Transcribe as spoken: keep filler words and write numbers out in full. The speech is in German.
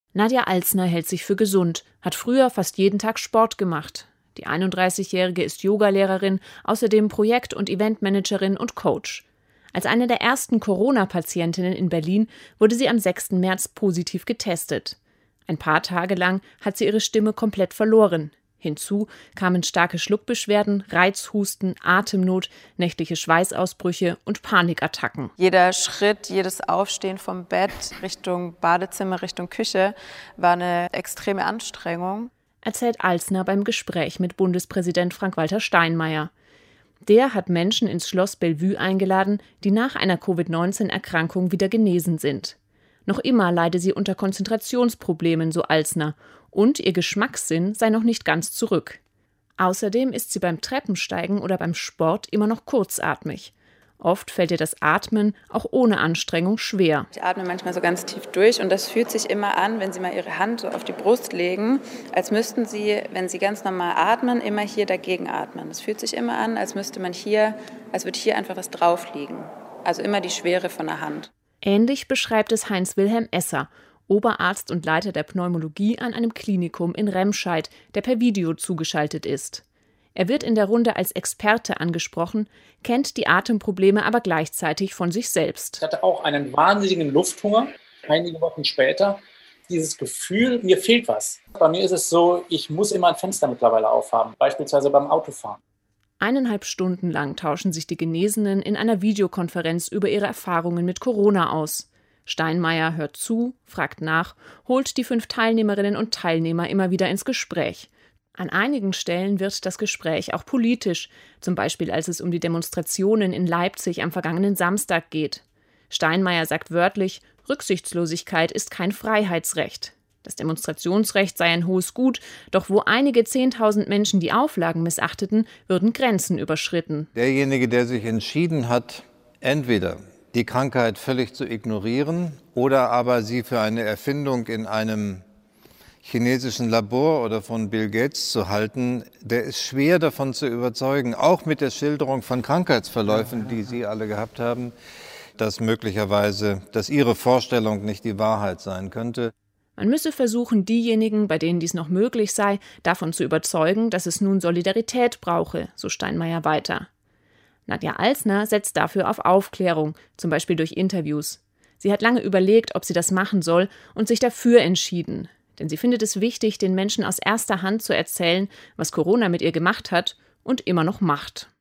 Nadja Alsner hält sich für gesund, hat früher fast jeden Tag Sport gemacht. Die einunddreißigjährige ist Yogalehrerin, außerdem Projekt- und Eventmanagerin und Coach. Als eine der ersten Corona-Patientinnen in Berlin wurde sie am sechsten März positiv getestet. Ein paar Tage lang hat sie ihre Stimme komplett verloren. Hinzu kamen starke Schluckbeschwerden, Reizhusten, Atemnot, nächtliche Schweißausbrüche und Panikattacken. Jeder Schritt, jedes Aufstehen vom Bett Richtung Badezimmer, Richtung Küche war eine extreme Anstrengung, erzählt Alsner beim Gespräch mit Bundespräsident Frank-Walter Steinmeier. Der hat Menschen ins Schloss Bellevue eingeladen, die nach einer Covid neunzehn Erkrankung wieder genesen sind. Noch immer leide sie unter Konzentrationsproblemen, so Alsner, und ihr Geschmackssinn sei noch nicht ganz zurück. Außerdem ist sie beim Treppensteigen oder beim Sport immer noch kurzatmig. Oft fällt ihr das Atmen auch ohne Anstrengung schwer. Ich atme manchmal so ganz tief durch und das fühlt sich immer an, wenn Sie mal Ihre Hand so auf die Brust legen, als müssten Sie, wenn Sie ganz normal atmen, immer hier dagegen atmen. Es fühlt sich immer an, als müsste man hier, als würde hier einfach was drauf liegen. Also immer die Schwere von der Hand. Ähnlich beschreibt es Heinz-Wilhelm Esser, Oberarzt und Leiter der Pneumologie an einem Klinikum in Remscheid, der per Video zugeschaltet ist. Er wird in der Runde als Experte angesprochen, kennt die Atemprobleme aber gleichzeitig von sich selbst. Ich hatte auch einen wahnsinnigen Lufthunger, einige Wochen später. Dieses Gefühl, mir fehlt was. Bei mir ist es so, ich muss immer ein Fenster mittlerweile aufhaben, beispielsweise beim Autofahren. Eineinhalb Stunden lang tauschen sich die Genesenen in einer Videokonferenz über ihre Erfahrungen mit Corona aus. Steinmeier hört zu, fragt nach, holt die fünf Teilnehmerinnen und Teilnehmer immer wieder ins Gespräch. An einigen Stellen wird das Gespräch auch politisch, zum Beispiel als es um die Demonstrationen in Leipzig am vergangenen Samstag geht. Steinmeier sagt wörtlich, Rücksichtslosigkeit ist kein Freiheitsrecht. Das Demonstrationsrecht sei ein hohes Gut, doch wo einige Zehntausend Menschen die Auflagen missachteten, würden Grenzen überschritten. Derjenige, der sich entschieden hat, entweder die Krankheit völlig zu ignorieren oder aber sie für eine Erfindung in einem chinesischen Labor oder von Bill Gates zu halten, der ist schwer davon zu überzeugen, auch mit der Schilderung von Krankheitsverläufen, die Sie alle gehabt haben, dass möglicherweise, dass Ihre Vorstellung nicht die Wahrheit sein könnte. Man müsse versuchen, diejenigen, bei denen dies noch möglich sei, davon zu überzeugen, dass es nun Solidarität brauche, so Steinmeier weiter. Nadja Alsner setzt dafür auf Aufklärung, zum Beispiel durch Interviews. Sie hat lange überlegt, ob sie das machen soll und sich dafür entschieden. Denn sie findet es wichtig, den Menschen aus erster Hand zu erzählen, was Corona mit ihr gemacht hat und immer noch macht.